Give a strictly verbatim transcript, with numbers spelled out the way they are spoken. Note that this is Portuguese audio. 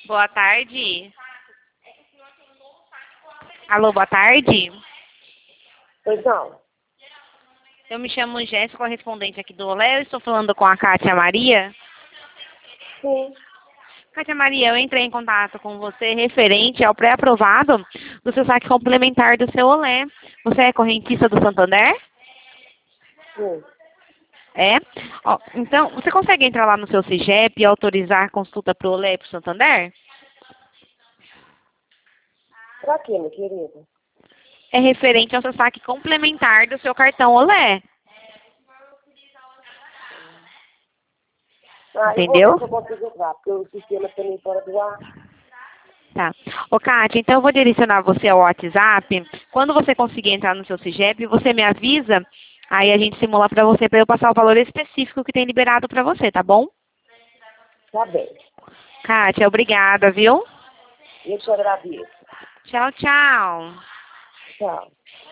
Boa tarde. Alô, boa tarde. Pois não. Eu me chamo Jéssica, correspondente aqui do Olé. Eu estou falando com a Kátia Maria. Sim. Kátia Maria, eu entrei em contato com você referente ao pré-aprovado do seu saque complementar do seu Olé. Você é correntista do Santander? Sim. É? Ó, então, você consegue entrar lá no seu CIGEP e autorizar a consulta para o Olé e para o Santander? Pra quê, meu querido? É referente ao seu saque complementar do seu cartão Olé. Ah, eu vou Entendeu? ver se eu consigo entrar, porque o sistema também fora do ar. Tá. Ô, Kátia, então eu vou direcionar você ao WhatsApp. Quando você conseguir entrar no seu CIGEP, você me avisa. Aí a gente simula pra você, pra eu passar o valor específico que tem liberado pra você, tá bom? Tá bem. Kátia, obrigada, viu? Eu te agradeço. Tchau, tchau. Tchau.